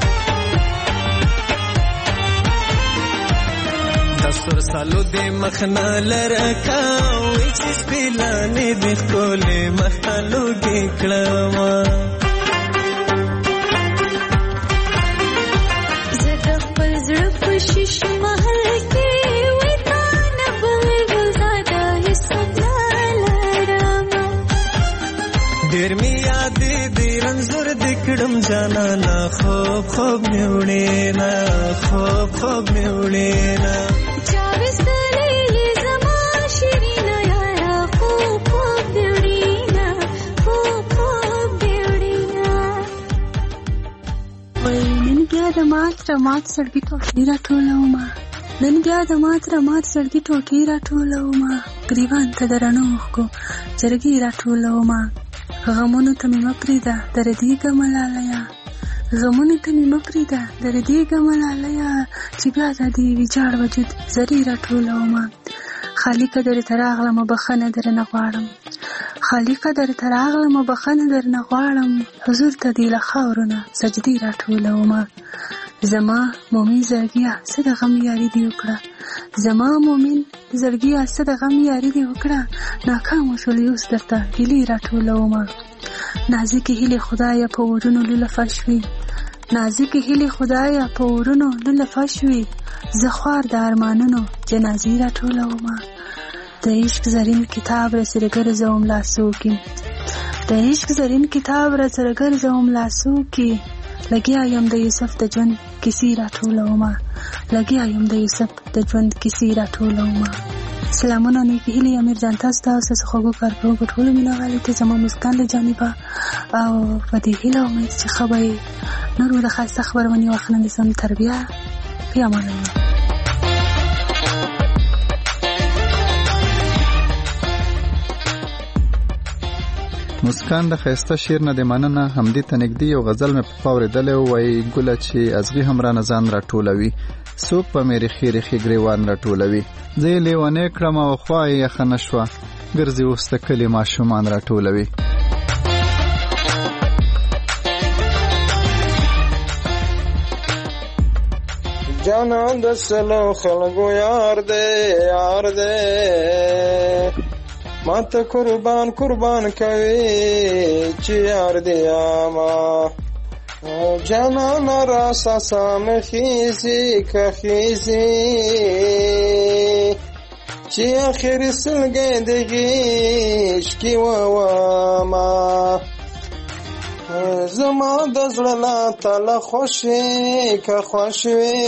د سور سالو دې مخ نه لرکه وی چې سپېلانې دې ښکلې مخ ته لوګې کړمه شیشه محل کې وې تا نه بغیر ګلزاده هیڅوک نه لرم ډېر مې یادې دې رنځور دې کړم جانانه خوب خوب مې وړې نه خوب خوب مې وړې نه چا ویستلی یې زما شیرینه یاره خوب خوب دې وړې نه خوب خوب دې وړې نه وای نن بیا د مات را مات سړګي ټوټې راټولومه نن بیا د مات را مات سړګي ټوټې راټولومه ګریوان ته د رڼو اوښکو جرګې راټولومه غمونو ته مې مه پرېږده دردېږه ملاليه غمونو ته مې مه پرېږده دردېږه ملاليه چې بیا دا د ویجاړ وجود زرې راټولومه خالقه درې ته راغلمه بښنه درنه غواړم خالقه درته راغلمه بخښنه درنه غواړم حضور ته دې له خاورو نه سجدې راټولومه زما مومن زړګیه څه د غم یاري دې وکړه زما مومن زړګیه څه د غم یاري دې وکړه ناکامه شولې اوس درته ګیلې راټولومه نازکې هیلې خدایه په ورونو لولفه شوې نازکې هیلې خدایه په ورونو لولفه شوې زه خوار د ارمانونو جنازې راټولومه د عشق زرین کتاب را سره ګرځوم لاسو کې د عشق زرین کتاب را سره ګرځوم لاسو کې لګیا یم د یوسف د ژوند کیسې راټولومه لګیا یم د یوسف د ژوند کیسې راټولومه سلامونه نیکې هیلې امیر جان تاسو ته ستاسو خوږو کارکوونکو ټولو مینوالو ته زما مسکان له جانبه او په دې هیله امید چې ښه به یې نورو د ښایسته خپرونې وخت نه نیسم تر بیا په امان الله. مسکان د ښایسته شعر نه د مننه همدې ته نږدې یو غزل مې په اورېدلی وایي ګله چې ازغي هم رانه ځان راټولوي څوک په مې ریښې ریښې ګریوان راټولوي زه یې لیونی کړم او خوا یې یخه نه شوه ګرځي اوس د کلي ماشومان راټولوي. جانان د سلو خلکو یار دی یار دی ما ته قربان قربان کوي چې یار دی ما جانان را ساسام خیزی که خیزی چې اخر سلګې دغیش کی و ما زما د زړه لا تعالی خوشي که خوشوي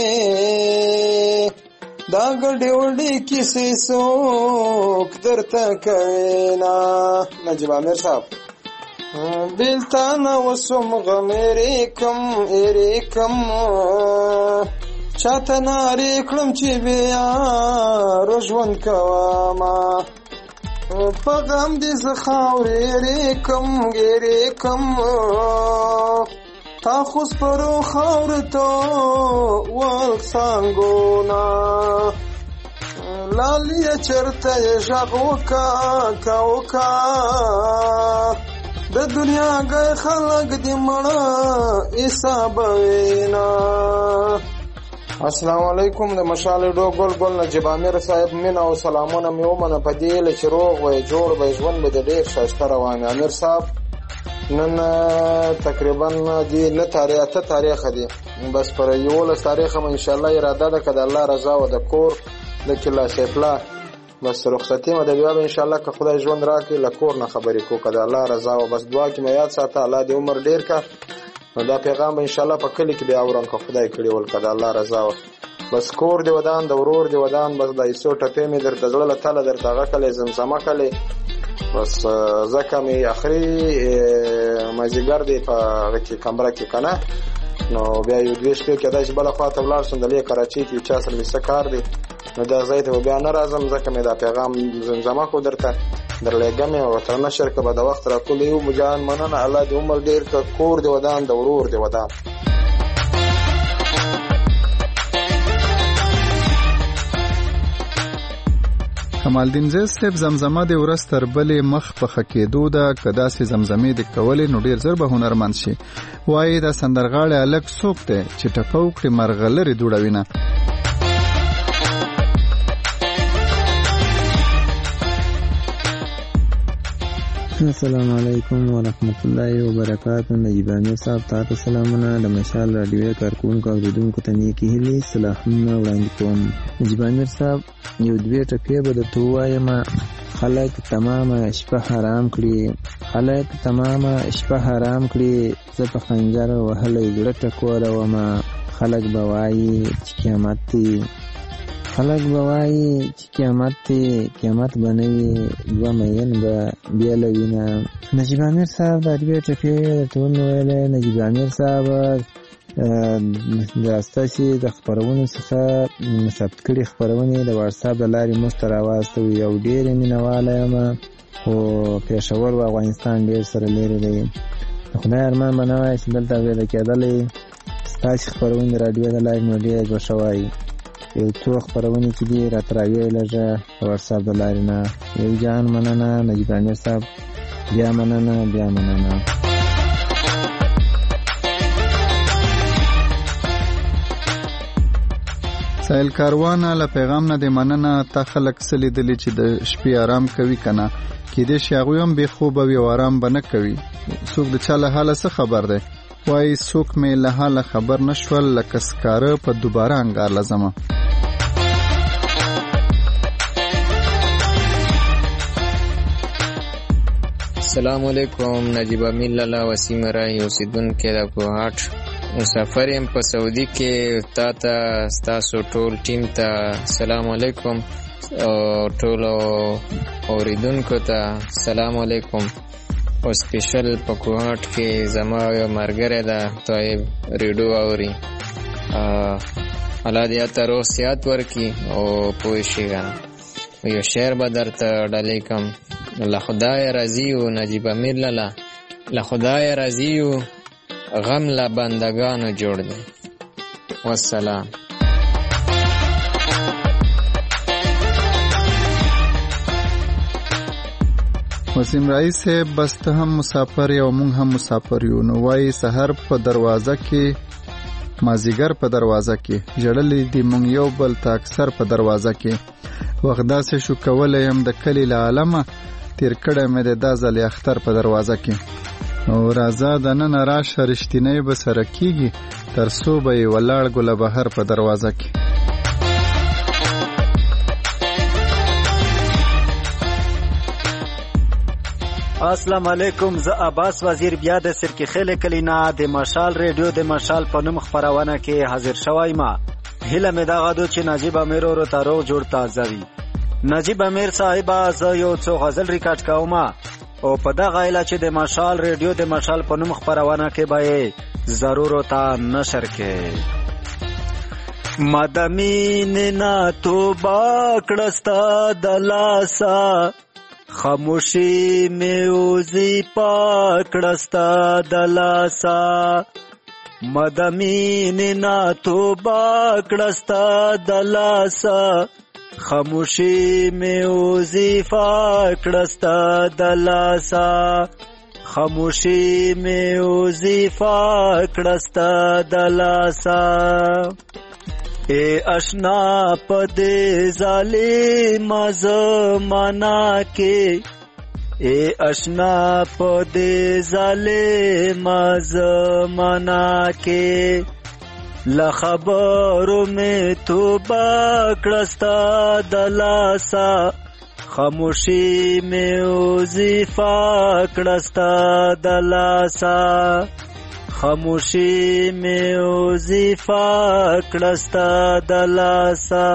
دا ګډې وډې کیسې څوک درته کوي نه نجیب امیر صاحب بیلتانه وسوم غمېرې کم ایرې کم چاته نارې کړم چې بیا ژوند کومه په غم دې زه خاورې ایرې کم ګیرې کم تا خو سپرو خاورو ته ولک څانګونه لالیه چېرته یې غږ وکړه که وکړه د دنیا ګی خلک دې مړه حسابوي نه. السلام علیکم د مشال ډو ګل ګل نجیب امیر صاحب مینه او سلامونه مې ومنه په دې هیله چې روغ وی جوړ وی ژوند به د ډېر ښایسته روان وي. امیر صاحب نن تقریبا دی نه تاریخ اته تاریخ دی بس پر یولس تاریخ هم انشاءالله اراده ده که د الله رضا و د کور د کلا سیفلا بس رخصتي مې د بیا به انشاءالله که خدای ژوند راکړي له کور نه خبرې کو که د الله رضا و بس دعا کې مې یاد ساته الله دې عمر ډېر که نو دا پیغام به انشاءالله په کلي کې بیا اورم که خدای کړي ول که د الله رضا و بس کور دې ودان د ورور دې ودان بس د ایسو ټپې مې درته زړه له تله درته هغه کلی زمزمه کلی بس ځکه مې اخري مازدیګر دی په هغه کې کمره کې که نه نو بیا یو دوې شپې کېدای چې بله خوا ته ولاړ شم د لې کراچۍ کې یو چا سره مې څه کار دی نو دا ځای ته به بیا نه راځم ځکه مې دا پیغام زمزمه کو درته درلېږم یې ورته نشر که به د وخت راکولی یو مجان مننه الله دې عمر ډېر که کور دې ودان د ورور دې ودان. کمالدین زیز صاحب زمزمه د ورځ تر بلې مخ په ښه کېدو ده که داسې زمزمې دې کولې نو ډېر زر به هنرمند شي. وایي دا سندرغاړی هلک څوک دی چې ټپه وکړي مرغلرې دوړوي نه. السلام علیکم ورحمت الله وبرکاتہ. نجیب امیر صاحب تاسو سلامونه د مشال رادیو کارکونکو اوریدونکو ته نیکی هیلې سلامونه وړاندې کوم. نجیب امیر صاحب یو دوې ټکې به درته ووایم. خلک تمامه شپه حرام کړي خلک تمامه شپه حرام کړي زه په خنجر وهلی زړه ټکورومه. خلک به وایي چې قیامت دی خلک به وایي چې قیامت دی قیامت به نه وي دوه مین به بیا له وینه. نجیب امیر صاحب دا دوې ټکې درته ومې ویلی. نجیب امیر صاحب د ستاسې د خپرونو څخه ثبت کړي خپرونې د واټساپ د لارې موږ ته راواستوي او ډېرې مینهواله یم خو پېښور و افغانستان ډېر سره لرې دی. د خدای ارمان به نه وای چې دلته پیدا کېدلی ستاسې خپرونې د راډیو د لارې نو ډېره جوشه وایي. یو څو خپرونې چې دي راته راویې لږه د واټساپ د لارې نه. یو جان مننه نجیب امیر صاحب بیا مننه بیا مننه. سایل کاروانه له پیغام نه د مننه تا خلک سلی دلی چې د شپې آرام کوي کنه کې دې شاغوی هم به خوب او آرام بنه کوي. څوک د چاله حاله څه خبر ده وای څوک مې له حاله خبر نشول لکه سکاره په دوباره انګار لازمه. السلام علیکم. نجیب امین لالا وسیم رای اوسیدونکو د کوهاټ مسافر یم په سعودي کې. تا ته ستاسو ټول ټیم ته سلام علیکم او ټول اوریدونکو ته سلام علیکم. او سپیشل په کوهاټ کې زما یو ملګری ده طیب ریډیو اوري. الله دې ته روغ صحت ورکړي او پوه شي. یو شعر به درته ډالۍ کوم. له خدای راضي و نجیب امیر لالا، له خدای راضي و غم له بندگانو جوړ دی. والسلام. وسیم رئیس صاحب بس ته هم مسافر یو مونږ هم مسافر یو. نو وای سحر په دروازه کې مازیګر په دروازه کې جړلې دی مونږ یو بل ته اکثر په دروازه کې وخت داسې شو کولای هم د کلی له عالمه تیر کړه مې د دازل اختر په دروازه کې. او راځه د نن راشه رښتینی به سره کیږي تر څو به یې ولاړ ګله بهر په دروازه کې. السلام علیکم. زه عباس وزیر بیا د سرکی خیل کلینا د مشال ریډیو د مشال په نوم خبرونه کې حاضر شوی. ما هله مې دا غواړم چې نجیب امیر ورو تارو جوړ تازه وي. نجیب امیر صاحب زه یو څو غزل ریکارډ کوم او په دغه ایله چې د مشال ریډیو د مشال په نوم خبرونه کې به ضرور تا نشر کې. مدمین نه توبه کړستا د لاسا خاموشي مې اوزی پاکړستا د لاسا. مدمین نه توبه کړستا د لاسا خاموشي مې اوزی پاکړستا د لاسا. خاموشي مې اوزی پاکړستا د لاسا. اے اشنا پدې ظالم زمانہ کې، اے اشنا پدې ظالم زمانہ کې لخبرو میں توبه کړستا د لاسا خاموشي میں وظیفه کړستا د لاسا. خاموشي میں وظیفه کړستا د لاسا.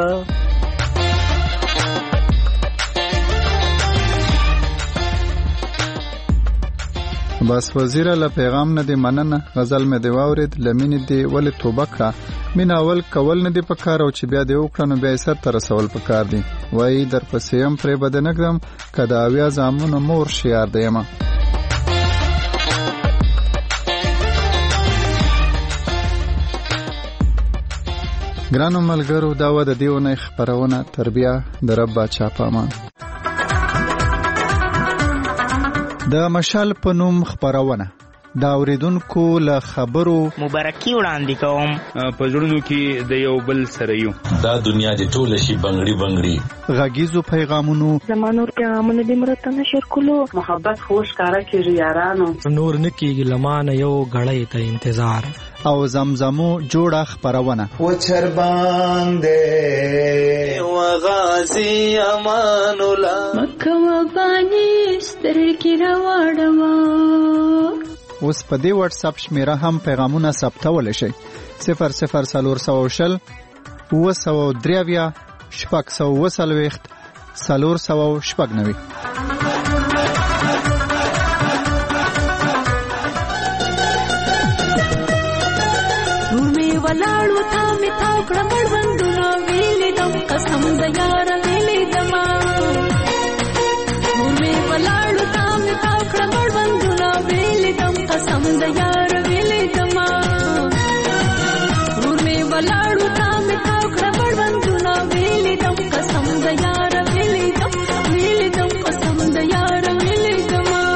بس وزیره له پیغام نه دی مننه. غزل مې دی واورید لمینې دی ولې توبه کړه. مینه اول کول نه دی پکار او چې بیا دی وکړه نو بیا یې سر ته رسول پکار دی. وایي در پسې یم پرې به دی نږدم که د اویا زامنو مور شیار دی یمه. ګرانو ملګرو دا وه د دې اونۍ خپرونه. تر بیا د رب باچا په امان. د مشال په نوم خپرونه دا اوریدونکو له خبرو مبارکي وړاندې کوم. په زړونو کې د یو بل سره یو. دا دنیا دې ټوله شي بنګړي بنګړي. غږیزو پیغامونو زمانور پیغامونه دې مرته نشر کولو. محبت خوش کارا کېږي یارانو. نور نه کېږي لمانه یو غړی ته انتظار. او زمزمو جوړه خپرونه و چر باندې و غازی امان الله مکه و باندې سترګې راوړم. اوس په دې واتس اپ شمیره هم پیغامونه ثبتولی شئ. صفر صفر څلور سوه شل اوه سوه درې اویا شپږ سوه اوه څلوېښت څلور سوه شپږ نوي. ولاړو تا می تاو کړه مړوندونه ویلې دم قسم د یار ویلې دما. نور می ولاړو تا می تاو کړه مړوندونه ویلې دم قسم د یار ویلې دما. نور می ولاړو تا می تاو کړه مړوندونه ویلې دم قسم د یار ویلې دم ویلې دم قسم د یار ویلې دما.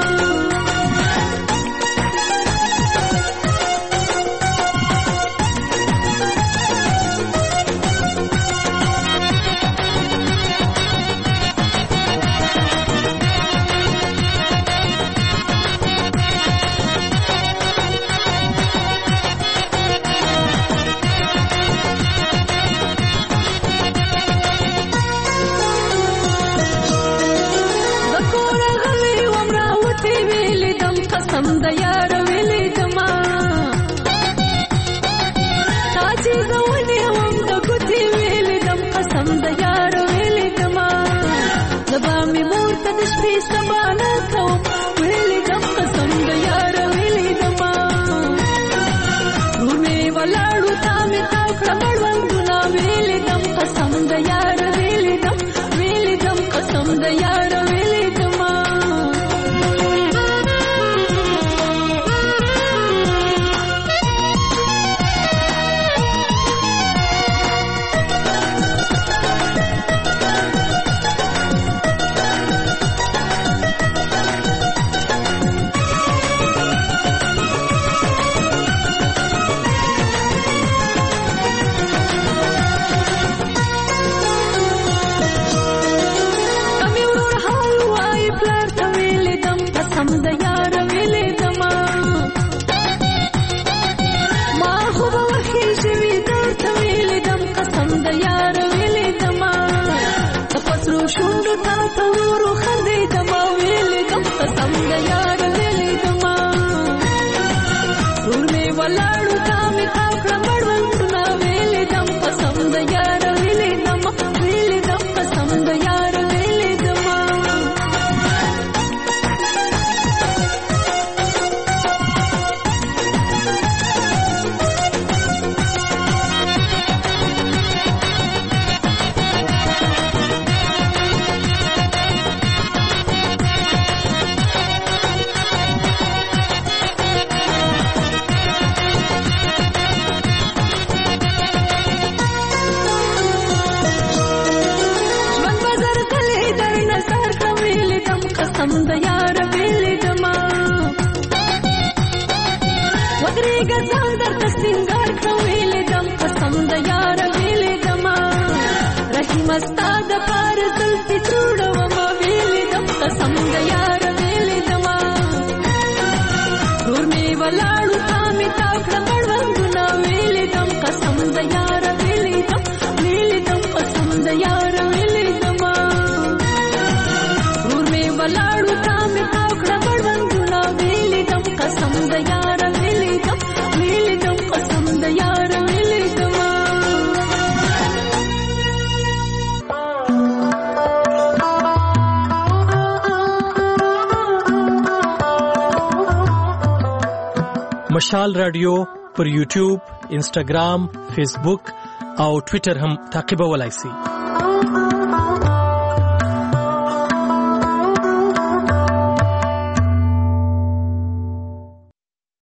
ولاړو تا مې تاو کړه مړوندونه ویلې دم قسم د یار ویلې دم ویلې دم قسم د یار ویلې دم قسم د یار ویلې دما ودرېږه ځان درته سینګار کړم ویلې دم قسم د یار ویلې دما رحیمه ستا دپاره زلفې جوړومه ویلې دم قسم د یار ویلې دما ورور مې ولاړو تا مې تاو کړه مړوندونه ویلې دم قسم د یار ویلې دم ویلې دم قسم د یار ویلې دما ولاړو تا مې تاو کړه مړوندونه ویلې دم قسم د یار ویلې دم ویلې دم قسم د یار ویلې دم مشال رادیو پر یوټیوب، انسټاګرام، فیسبوک او ټویټر هم تعقیبولای شئ.